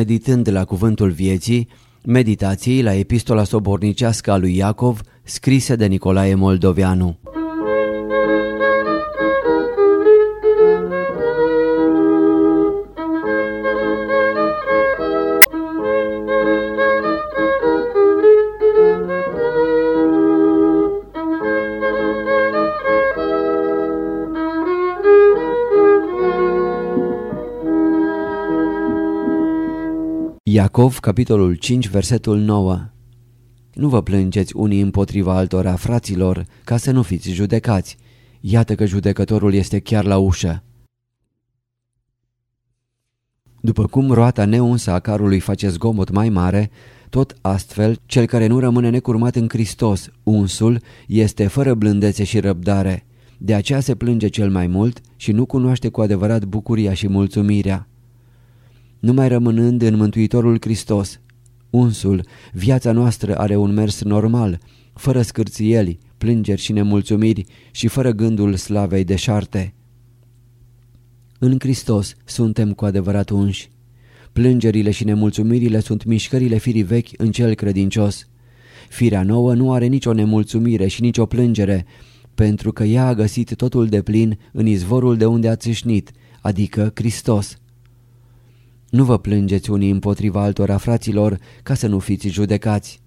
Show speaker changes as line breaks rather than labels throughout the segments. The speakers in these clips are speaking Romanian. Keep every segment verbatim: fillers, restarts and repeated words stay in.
meditând la cuvântul vieții, meditații la epistola sobornicească a lui Iacov, scrise de Nicolae Moldoveanu. Iacov, capitolul cinci, versetul nouă. Nu vă plângeți unii împotriva altora, fraților, ca să nu fiți judecați. Iată că judecătorul este chiar la ușă. După cum roata neunsă a carului face zgomot mai mare, tot astfel, cel care nu rămâne necurmat în Hristos, unsul, este fără blândețe și răbdare. De aceea se plânge cel mai mult și nu cunoaște cu adevărat bucuria și mulțumirea. Numai rămânând în Mântuitorul Hristos, unsul, viața noastră are un mers normal, fără scârțieli, plângeri și nemulțumiri și fără gândul slavei deșarte. În Hristos suntem cu adevărat unși. Plângerile și nemulțumirile sunt mișcările firii vechi în cel credincios. Firea nouă nu are nicio nemulțumire și nicio plângere, pentru că ea a găsit totul deplin în izvorul de unde a țâșnit, adică Hristos. Nu vă plângeți unii împotriva altora, fraților, ca să nu fiți judecați.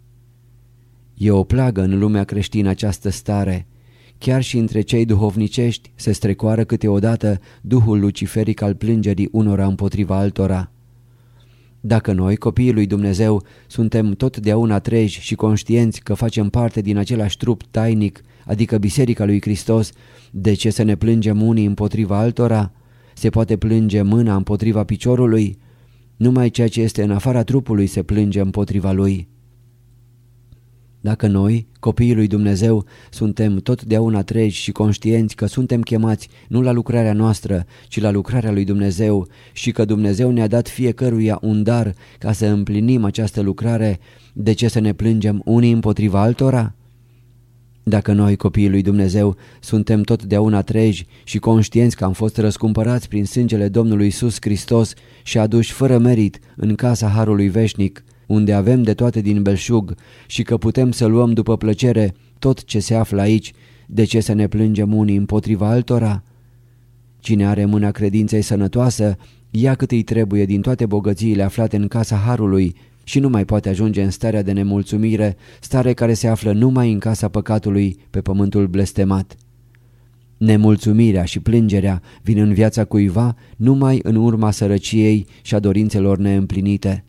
E o plagă în lumea creștină această stare. Chiar și între cei duhovnicești se strecoară câteodată duhul luciferic al plângerii unora împotriva altora. Dacă noi, copiii lui Dumnezeu, suntem totdeauna treji și conștienți că facem parte din același trup tainic, adică Biserica lui Hristos, de ce să ne plângem unii împotriva altora? Se poate plânge mâna împotriva piciorului? Numai ceea ce este în afara trupului se plânge împotriva lui. Dacă noi, copiii lui Dumnezeu, suntem totdeauna treji și conștienți că suntem chemați nu la lucrarea noastră, ci la lucrarea lui Dumnezeu și că Dumnezeu ne-a dat fiecăruia un dar ca să împlinim această lucrare, de ce să ne plângem unii împotriva altora? Dacă noi, copiii lui Dumnezeu, suntem totdeauna treji și conștienți că am fost răscumpărați prin sângele Domnului Iisus Hristos și aduși fără merit în casa Harului Veșnic, unde avem de toate din belșug și că putem să luăm după plăcere tot ce se află aici, de ce să ne plângem unii împotriva altora? Cine are mâna credinței sănătoasă, ia cât îi trebuie din toate bogățiile aflate în casa Harului și nu mai poate ajunge în starea de nemulțumire, stare care se află numai în casa păcatului pe pământul blestemat. Nemulțumirea și plângerea vin în viața cuiva numai în urma sărăciei și a dorințelor neîmplinite.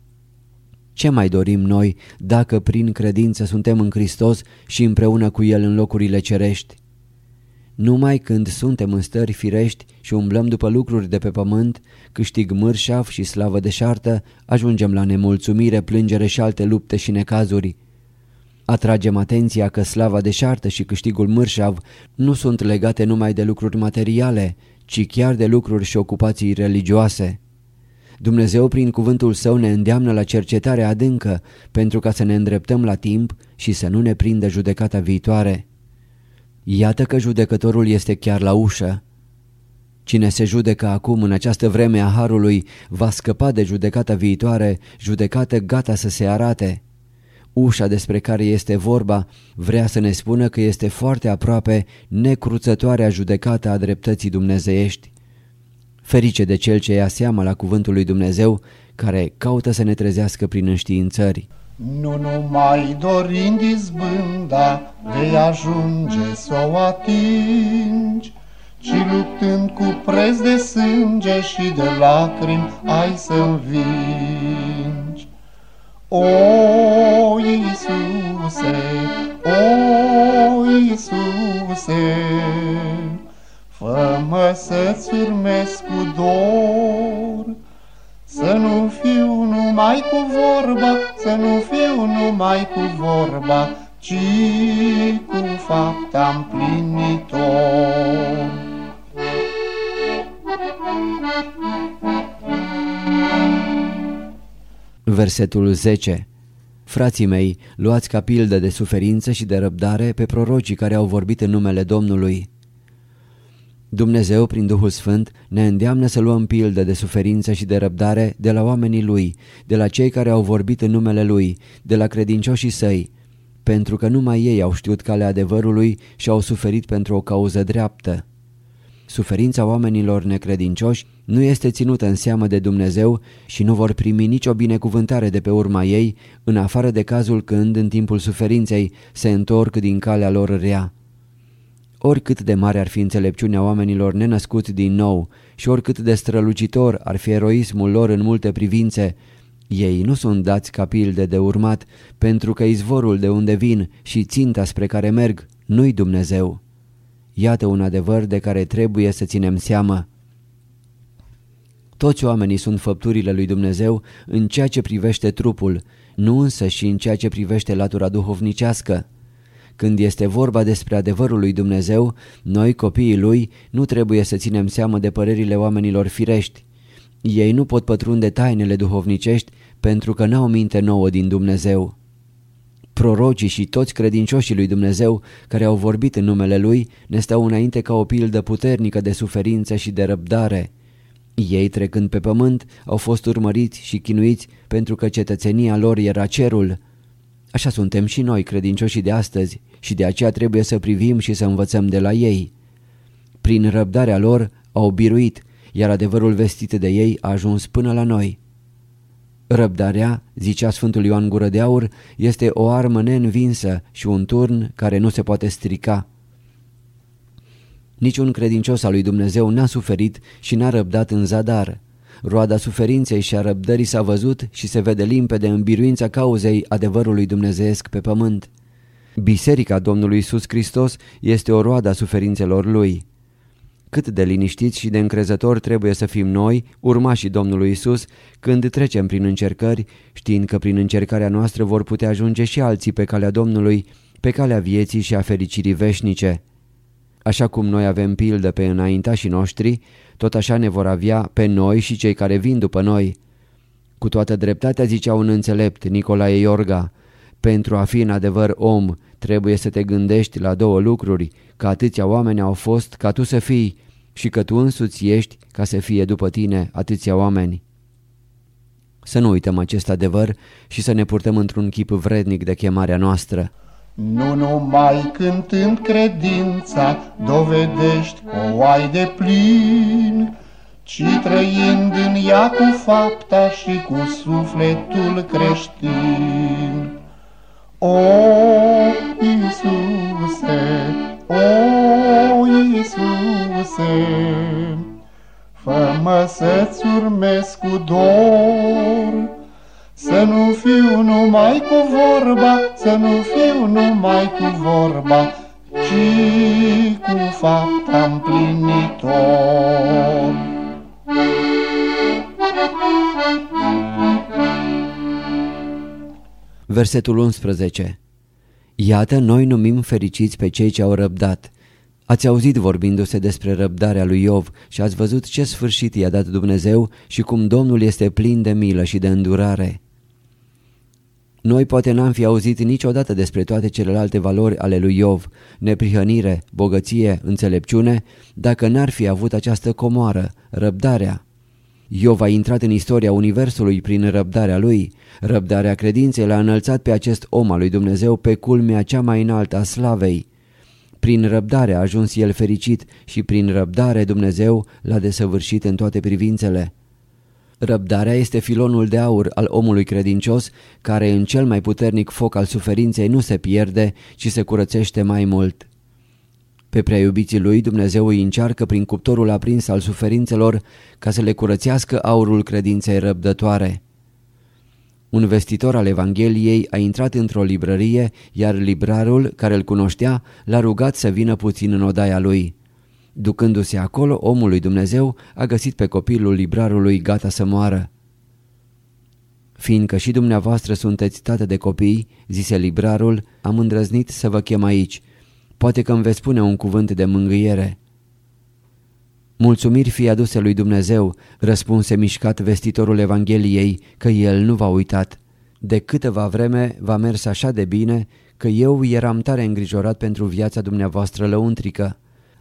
Ce mai dorim noi dacă prin credință suntem în Hristos și împreună cu El în locurile cerești? Numai când suntem în stări firești și umblăm după lucruri de pe pământ, câștig mârșav și slavă deșartă, ajungem la nemulțumire, plângere și alte lupte și necazuri. Atragem atenția că slava deșartă și câștigul mârșav nu sunt legate numai de lucruri materiale, ci chiar de lucruri și ocupații religioase. Dumnezeu prin cuvântul Său ne îndeamnă la cercetare adâncă pentru ca să ne îndreptăm la timp și să nu ne prindă judecata viitoare. Iată că judecătorul este chiar la ușă. Cine se judecă acum în această vreme a Harului va scăpa de judecata viitoare, judecată gata să se arate. Ușa despre care este vorba vrea să ne spună că este foarte aproape necruțătoarea judecată a dreptății dumnezeiești. Ferice de cel ce ia seama la cuvântul lui Dumnezeu, care caută să ne trezească prin înștiințări.
Nu numai dorind izbânda vei ajunge să o atingi, ci luptând cu preț de sânge și de lacrimi ai să învingi. O Iisuse, o Iisuse, fă-mă să-ți urmez cu dor, să nu fiu numai cu vorba, să nu fiu numai cu vorba, ci cu fapta împlinitor.
Versetul zece. Frații mei, luați ca pildă de suferință și de răbdare pe prorocii care au vorbit în numele Domnului. Dumnezeu, prin Duhul Sfânt, ne îndeamnă să luăm pildă de suferință și de răbdare de la oamenii Lui, de la cei care au vorbit în numele Lui, de la credincioșii Săi, pentru că numai ei au știut calea adevărului și au suferit pentru o cauză dreaptă. Suferința oamenilor necredincioși nu este ținută în seamă de Dumnezeu și nu vor primi nicio binecuvântare de pe urma ei, în afară de cazul când, în timpul suferinței, se întorc din calea lor rea. Oricât de mare ar fi înțelepciunea oamenilor nenăscuți din nou și oricât de strălucitor ar fi eroismul lor în multe privințe, ei nu sunt dați ca pilde de urmat, pentru că izvorul de unde vin și ținta spre care merg nu-i Dumnezeu. Iată un adevăr de care trebuie să ținem seamă. Toți oamenii sunt făpturile lui Dumnezeu în ceea ce privește trupul, nu însă și în ceea ce privește latura duhovnicească. Când este vorba despre adevărul lui Dumnezeu, noi, copiii Lui, nu trebuie să ținem seamă de părerile oamenilor firești. Ei nu pot pătrunde tainele duhovnicești pentru că n-au minte nouă din Dumnezeu. Prorocii și toți credincioșii lui Dumnezeu care au vorbit în numele Lui ne stau înainte ca o pildă puternică de suferință și de răbdare. Ei, trecând pe pământ, au fost urmăriți și chinuiți pentru că cetățenia lor era cerul. Așa suntem și noi, credincioșii de astăzi, și de aceea trebuie să privim și să învățăm de la ei. Prin răbdarea lor au biruit, iar adevărul vestit de ei a ajuns până la noi. Răbdarea, zicea Sfântul Ioan Gură de Aur, este o armă neînvinsă și un turn care nu se poate strica. Niciun credincios al lui Dumnezeu n-a suferit și n-a răbdat în zadar. Roada suferinței și a răbdării s-a văzut și se vede limpede în biruința cauzei adevărului dumnezeiesc pe pământ. Biserica Domnului Iisus Hristos este o roadă a suferințelor Lui. Cât de liniștiți și de încrezători trebuie să fim noi, urmașii Domnului Iisus, când trecem prin încercări, știind că prin încercarea noastră vor putea ajunge și alții pe calea Domnului, pe calea vieții și a fericirii veșnice. Așa cum noi avem pildă pe înaintașii noștri, tot așa ne vor avea pe noi și cei care vin după noi. Cu toată dreptatea zicea un înțelept, Nicolae Iorga, pentru a fi în adevăr om, trebuie să te gândești la două lucruri, că atâția oameni au fost ca tu să fii și că tu însuți ești ca să fie după tine atâția oameni. Să nu uităm acest adevăr și să ne purtăm într-un chip vrednic de chemarea noastră.
Nu numai cântând credința dovedești că o ai de plin, ci trăind în ea cu fapta și cu sufletul creștin. O, Iisuse, o, Iisuse, fă-mă să-ți urmez cu dor, să nu fiu numai cu vorba, să nu fiu numai cu vorba, ci cu fapta împlinitor.
Versetul unsprezece. Iată, noi numim fericiți pe cei ce au răbdat. Ați auzit vorbindu-se despre răbdarea lui Iov și ați văzut ce sfârșit i-a dat Dumnezeu și cum Domnul este plin de milă și de îndurare. Noi poate n-am fi auzit niciodată despre toate celelalte valori ale lui Iov, neprihănire, bogăție, înțelepciune, dacă n-ar fi avut această comoară, răbdarea. Iov a intrat în istoria universului prin răbdarea lui. Răbdarea credinței l-a înălțat pe acest om al lui Dumnezeu pe culmea cea mai înaltă a slavei. Prin răbdare a ajuns el fericit și prin răbdare Dumnezeu l-a desăvârșit în toate privințele. Răbdarea este filonul de aur al omului credincios, care în cel mai puternic foc al suferinței nu se pierde, ci se curățește mai mult. Pe prea iubiții lui Dumnezeu îi încearcă prin cuptorul aprins al suferințelor ca să le curățească aurul credinței răbdătoare. Un vestitor al Evangheliei a intrat într-o librărie, iar librarul, care îl cunoștea, l-a rugat să vină puțin în odaia lui. Ducându-se acolo, omul lui Dumnezeu a găsit pe copilul librarului gata să moară. Fiindcă și dumneavoastră sunteți tată de copii, zise librarul, am îndrăznit să vă chem aici. Poate că îmi veți spune un cuvânt de mângâiere. Mulțumiri fie aduse lui Dumnezeu, răspunse mișcat vestitorul Evangheliei, că el nu v-a uitat. De câteva vreme v-a mers așa de bine că eu eram tare îngrijorat pentru viața dumneavoastră lăuntrică.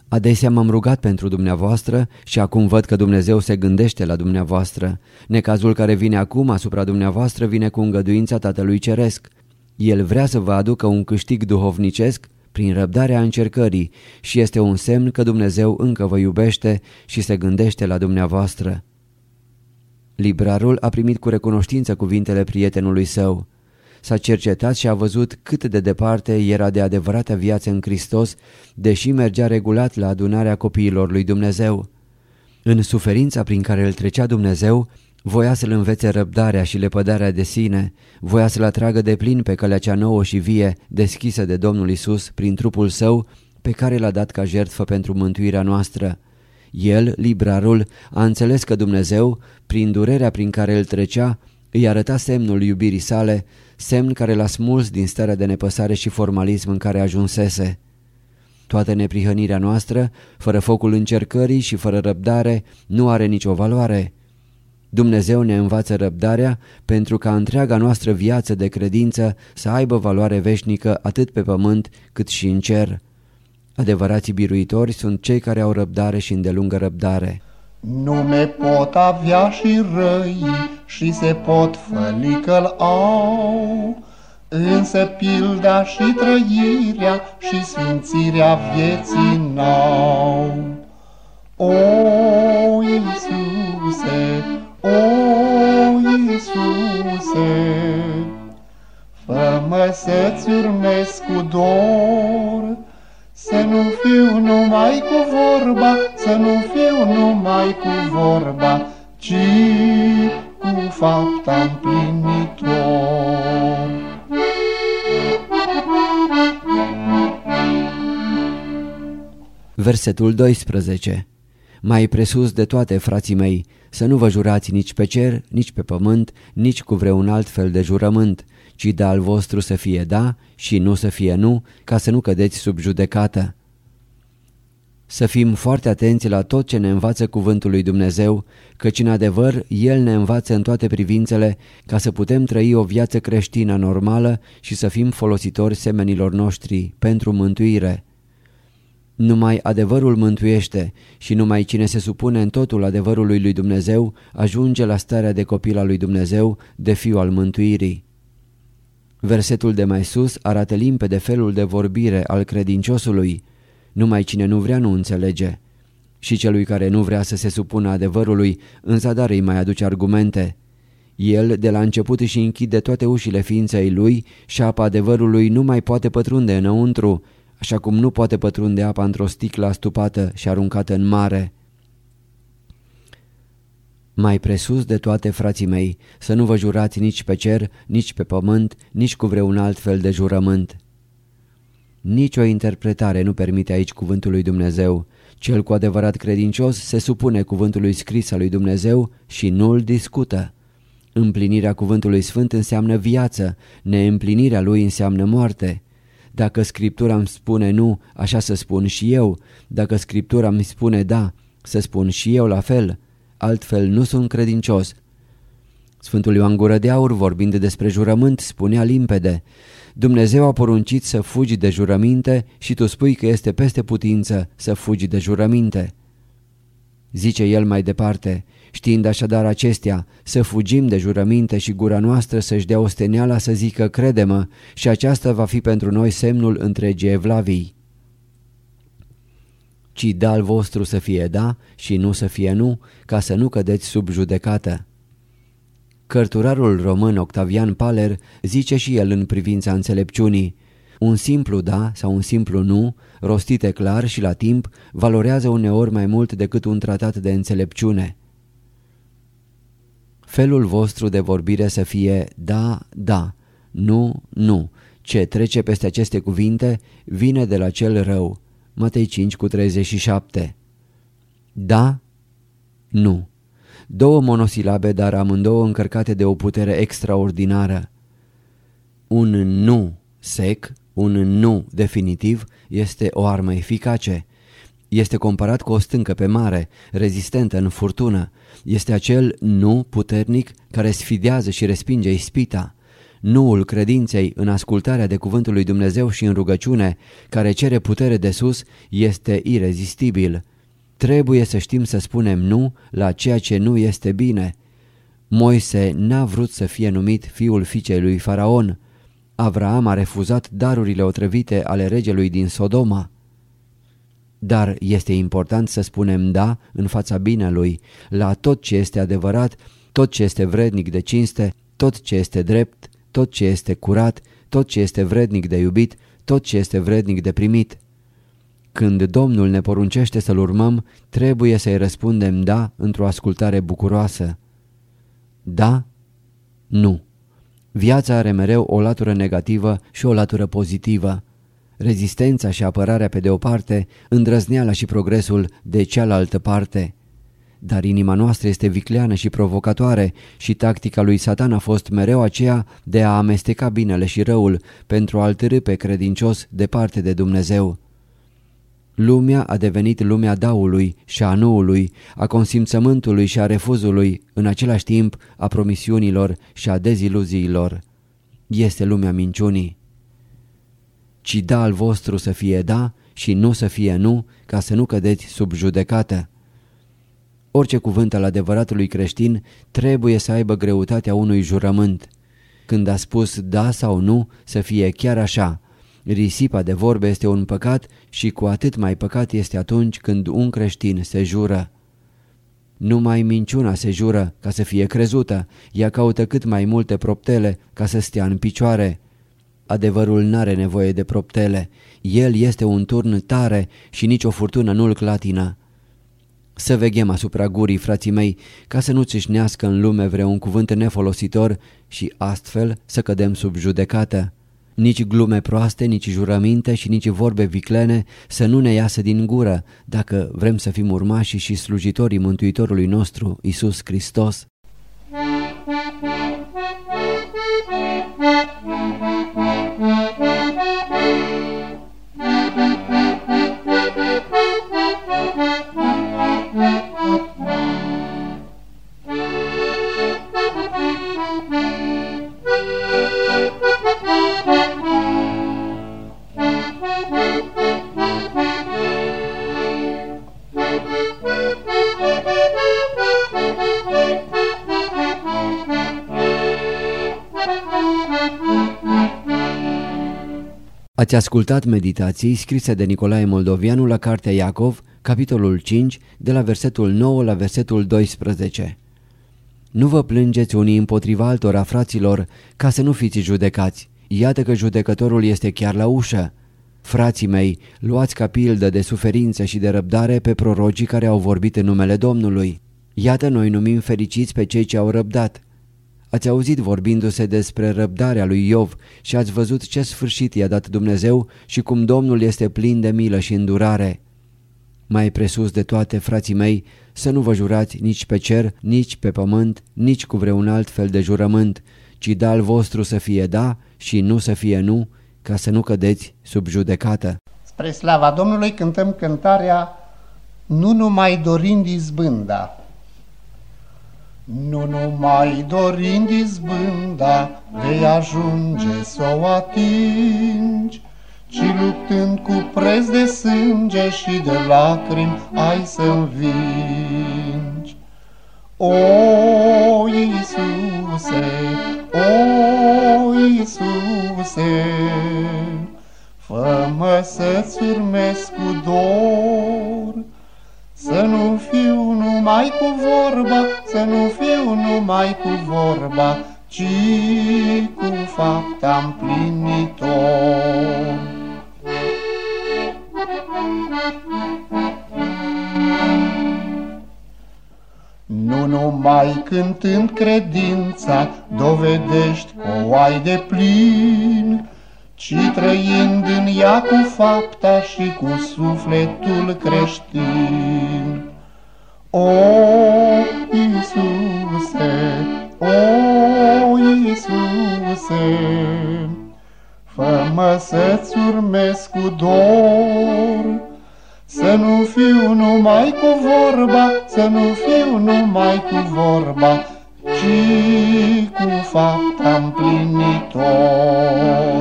Adesea m-am rugat pentru dumneavoastră și acum văd că Dumnezeu se gândește la dumneavoastră. Necazul care vine acum asupra dumneavoastră vine cu îngăduința Tatălui Ceresc. El vrea să vă aducă un câștig duhovnicesc prin răbdarea încercării și este un semn că Dumnezeu încă vă iubește și se gândește la dumneavoastră. Librarul a primit cu recunoștință cuvintele prietenului său. S-a cercetat și a văzut cât de departe era de adevărata viață în Hristos, deși mergea regulat la adunarea copiilor lui Dumnezeu. În suferința prin care îl trecea Dumnezeu, voia să-l învețe răbdarea și lepădarea de sine, voia să-l atragă de plin pe calea cea nouă și vie, deschisă de Domnul Isus prin trupul său, pe care l-a dat ca jertfă pentru mântuirea noastră. El, librarul, a înțeles că Dumnezeu, prin durerea prin care îl trecea, îi arăta semnul iubirii sale, semn care l-a smuls din starea de nepăsare și formalism în care ajunsese. Toată neprihănirea noastră, fără focul încercării și fără răbdare, nu are nicio valoare. Dumnezeu ne învață răbdarea pentru ca întreaga noastră viață de credință să aibă valoare veșnică atât pe pământ cât și în cer. Adevărații biruitori sunt cei care au răbdare și îndelungă răbdare.
Nume pot avea și răi și se pot făli că-l au, însă pilda și trăirea și sfințirea vieții n-au. O, Iisuse, o, Iisuse, fă-mă să-ți urmez cu dor, să nu fiu numai cu vorba, să nu fiu numai cu vorba, ci cu fapta împlinitor.
Versetul doisprezece. Mai presus de toate, frații mei, să nu vă jurați nici pe cer, nici pe pământ, nici cu vreun alt fel de jurământ, ci da al vostru să fie da și nu să fie nu, ca să nu cădeți sub judecată. Să fim foarte atenți la tot ce ne învață cuvântul lui Dumnezeu, căci în adevăr El ne învață în toate privințele ca să putem trăi o viață creștină normală și să fim folositori semenilor noștri pentru mântuire. Numai adevărul mântuiește și numai cine se supune în totul adevărului lui Dumnezeu ajunge la starea de copil al lui Dumnezeu, de fiu al mântuirii. Versetul de mai sus arată limpede felul de vorbire al credinciosului. Numai cine nu vrea nu înțelege. Și celui care nu vrea să se supună adevărului, în zadar îi mai aduce argumente. El de la început își închide toate ușile ființei lui și apa adevărului nu mai poate pătrunde înăuntru, așa cum nu poate pătrunde apa într-o sticlă astupată și aruncată în mare. Mai presus de toate, frații mei, să nu vă jurați nici pe cer, nici pe pământ, nici cu vreun alt fel de jurământ. Nici o interpretare nu permite aici cuvântul lui Dumnezeu. Cel cu adevărat credincios se supune cuvântului scris al lui Dumnezeu și nu îl discută. Împlinirea cuvântului sfânt înseamnă viață, neîmplinirea lui înseamnă moarte. Dacă Scriptura îmi spune nu, așa să spun și eu. Dacă Scriptura îmi spune da, să spun și eu la fel. Altfel nu sunt credincios. Sfântul Ioan Gură de Aur, vorbind despre jurământ, spunea limpede: Dumnezeu a poruncit să fugi de jurăminte și tu spui că este peste putință să fugi de jurăminte. Zice el mai departe: știind așadar acestea, să fugim de jurăminte și gura noastră să-și dea osteneala să zică crede-mă, și aceasta va fi pentru noi semnul întregii evlavii. Ci da al vostru să fie da și nu să fie nu, ca să nu cădeți sub judecată. Cărturarul român Octavian Paler zice și el în privința înțelepciunii: un simplu da sau un simplu nu, rostite clar și la timp, valorează uneori mai mult decât un tratat de înțelepciune. Felul vostru de vorbire să fie da, da, nu, nu. Ce trece peste aceste cuvinte vine de la cel rău. Matei cinci cu treizeci și șapte. Da, nu. Două monosilabe, dar amândouă încărcate de o putere extraordinară. Un nu sec, un nu definitiv este o armă eficace. Este comparat cu o stâncă pe mare, rezistentă în furtună. Este acel nu puternic care sfidează și respinge ispita. Nuul credinței în ascultarea de cuvântul lui Dumnezeu și în rugăciune, care cere putere de sus, este irezistibil. Trebuie să știm să spunem nu la ceea ce nu este bine. Moise n-a vrut să fie numit fiul fiicei lui Faraon. Avraam a refuzat darurile otrăvite ale regelui din Sodoma. Dar este important să spunem da în fața binelui, la tot ce este adevărat, tot ce este vrednic de cinste, tot ce este drept, tot ce este curat, tot ce este vrednic de iubit, tot ce este vrednic de primit. Când Domnul ne poruncește să-L urmăm, trebuie să-i răspundem da într-o ascultare bucuroasă. Da? Nu. Viața are mereu o latură negativă și o latură pozitivă. Rezistența și apărarea pe de o parte, îndrăzneala și progresul de cealaltă parte. Dar inima noastră este vicleană și provocatoare și tactica lui Satan a fost mereu aceea de a amesteca binele și răul pentru a-l târî pe credincios departe de Dumnezeu. Lumea a devenit lumea daului și a nuului, a consimțământului și a refuzului, în același timp a promisiunilor și a deziluziilor. Este lumea minciunii. Ci da al vostru să fie da și nu să fie nu, ca să nu cădeți sub judecată. Orice cuvânt al adevăratului creștin trebuie să aibă greutatea unui jurământ. Când a spus da sau nu, să fie chiar așa. Risipa de vorbe este un păcat și cu atât mai păcat este atunci când un creștin se jură. Numai minciuna se jură ca să fie crezută, ea caută cât mai multe proptele ca să stea în picioare. Adevărul n-are nevoie de proptele, el este un turn tare și nicio furtună nu-l clatină. Să veghem asupra gurii, frații mei, ca să nu țâșnească în lume vreun cuvânt nefolositor și astfel să cădem sub judecată. Nici glume proaste, nici jurăminte și nici vorbe viclene să nu ne iasă din gură, dacă vrem să fim urmașii și slujitorii Mântuitorului nostru, Iisus Hristos. Ați ascultat meditații scrise de Nicolae Moldovianu la Cartea Iacov, capitolul cinci, de la versetul nouă la versetul doisprezece. Nu vă plângeți unii împotriva altora, fraților, ca să nu fiți judecați. Iată că judecătorul este chiar la ușă. Frații mei, luați ca pildă de suferință și de răbdare pe prorocii care au vorbit în numele Domnului. Iată, noi numim fericiți pe cei ce au răbdat. Ați auzit vorbindu-se despre răbdarea lui Iov și ați văzut ce sfârșit i-a dat Dumnezeu și cum Domnul este plin de milă și îndurare. Mai presus de toate, frații mei, să nu vă jurați nici pe cer, nici pe pământ, nici cu vreun alt fel de jurământ, ci da al vostru să fie da și nu să fie nu, ca să nu cădeți sub judecată.
Spre slava Domnului cântăm cântarea Nu numai dorind izbânda. Nu numai dorind izbânda vei ajunge să o atingi, ci luptând cu preț de sânge și de lacrimi ai să învingi. O, Iisuse, o, Iisuse, fă-mă să-ți urmez cu dor, să nu fiu numai cu vorba, să nu fiu numai cu vorba, ci cu fapta împlinitor. Nu numai cântând credința dovedești o ai de plin, ci trăind în ea cu fapta și cu sufletul creștin. O, Iisuse, o, Iisuse, fă-mă să-ți urmez cu dor, să nu fiu numai cu vorba, să nu fiu numai cu vorba, ci cu fapta împlinitor.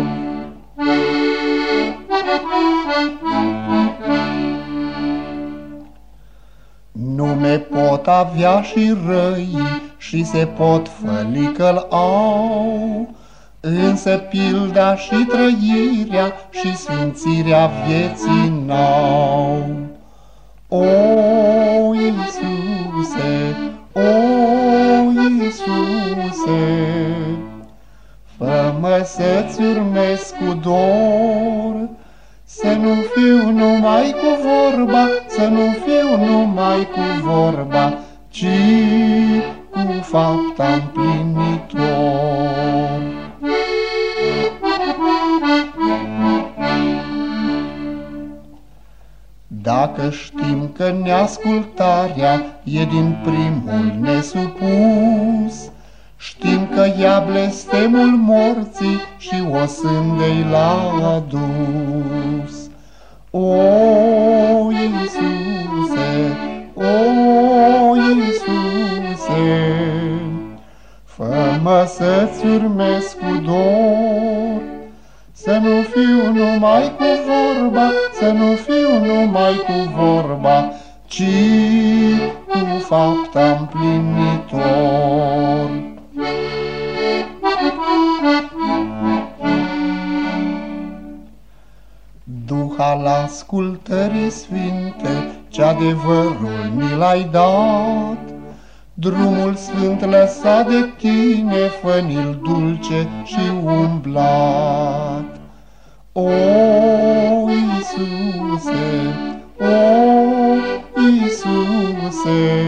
Nume pot avea și răi și se pot făli că-l au, însă pilda și trăirea și sfințirea vieții n-au. O, Iisuse, o, Iisuse, fă-mă să-ți urmez cu dor, să nu fiu numai cu vorba, să nu fiu numai cu vorba, ci cu fapta împlinitor. Dacă știm că neascultarea e din primul nesupus, știm că ea blestemul morții și o sândei l-a adus. O, Iisuse, o, Iisuse, fă-mă să-ți urmez cu dor, să nu fiu numai cu vorba, să nu fiu numai cu vorba, ci cu fapta împlinitor. Duh al ascultării sfinte, ce adevărul mi l-ai dat, drumul sfânt lăsat de tine, fă-ni-l dulce și umblat. O, Iisuse, o, Iisuse,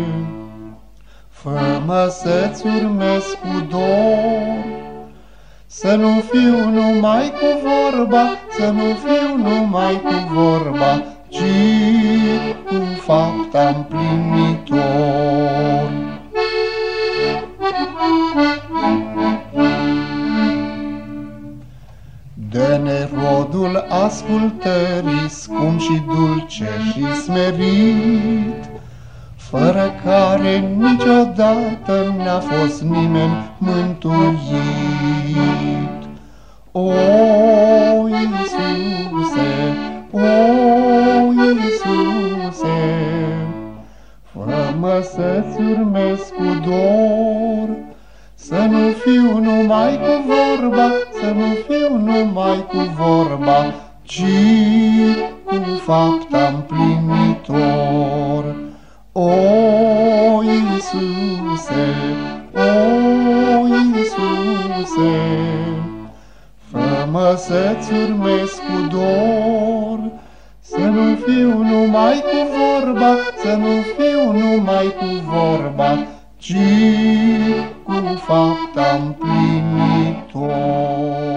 fă-mă să-ți urmez cu dor, să nu fiu numai cu vorba, să nu fiu numai cu vorba, ci cu fapta împlinitor. Dă-ne rodul ascultării, scump și dulce și smerit, fără care niciodată n-a fost nimeni mântuit. O, Iisuse, o, Iisuse, fă-mă să-ți urmez cu dor, să nu fiu numai cu vorba, să nu fiu numai cu vorba, ci cu fapta împlinitor. O, Iisuse, o, Iisuse, fă-mă să-ți urmez cu dor, să nu fiu numai cu vorba, să nu fiu numai cu vorba, ci cu fapta împlinitor.